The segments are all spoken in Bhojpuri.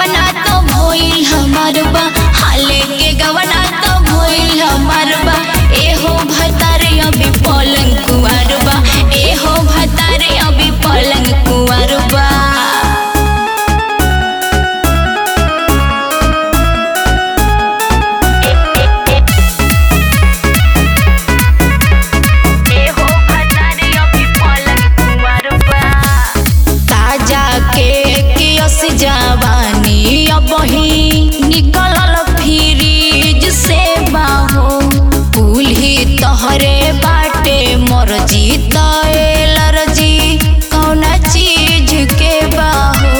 गवना तो भइल हमार बा, हाले के गवना तो भइल हमार बा। एहो भतारे अभी पलंग कुंवार बा, एहो भतारे अभी पलंग कुंवार बा। जवानी अब ही निकलल फ्रिज से बाहो, कुल ही तोहरे बाटे मर्जी एलर्जी कौना चीज के बाहो।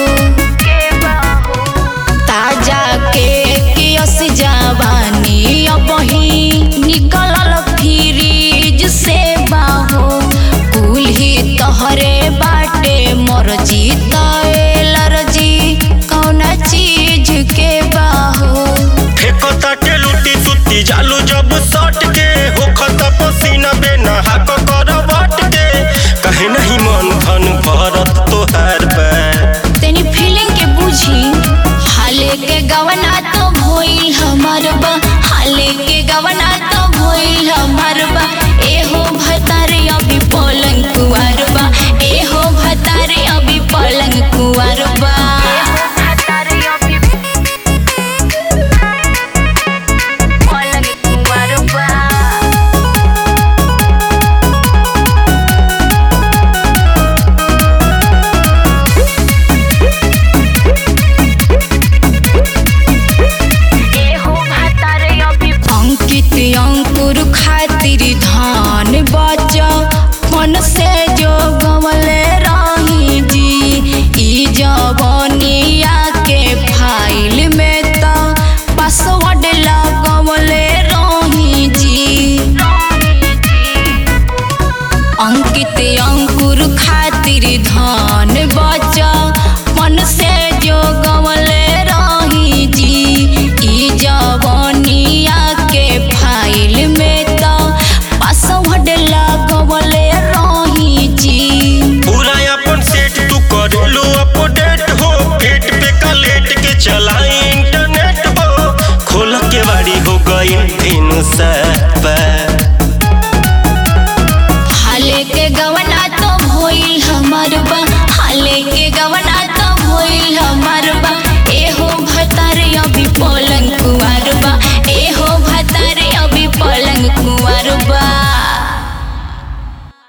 ताजा के अस जवानी अब ही निकलल फ्रिज से बाहो, कुल ही तोहरे बाटे मर्जी एलर्जी कौना चीज के बाहो। फेको ताटे लुटी सुती जालू जब सट के होखत पसीना बेना हाक कर बट के, कहे नहीं मन धन भरत तोहार बा। तेनी फीलिंग के बुझी, हाले के गवना तो भइल हमार बा, हाले के गवना तो भइल हमार बा। एहो भतारे अभी पलंग कुंवार बा, एहो भतारे अभी पलंग कुंवार बा। अंकुर खातिर धान बचा मन से जो गवले रही जी, ई जवनिया के फाइल में तो पासवर्ड लगवले रही जी। अंकित अंकुर खातिर धान बचा मन से जो गवले रही जी, ई जवनिया के फाइल में तो पासवर्ड लगवले रही जी। पूरा अपन सेट तू करेलू अपडेट हो, पेट पे कलेट के चलाई इंटरनेट हो, खोल के बाड़ी हो गई दिन सब।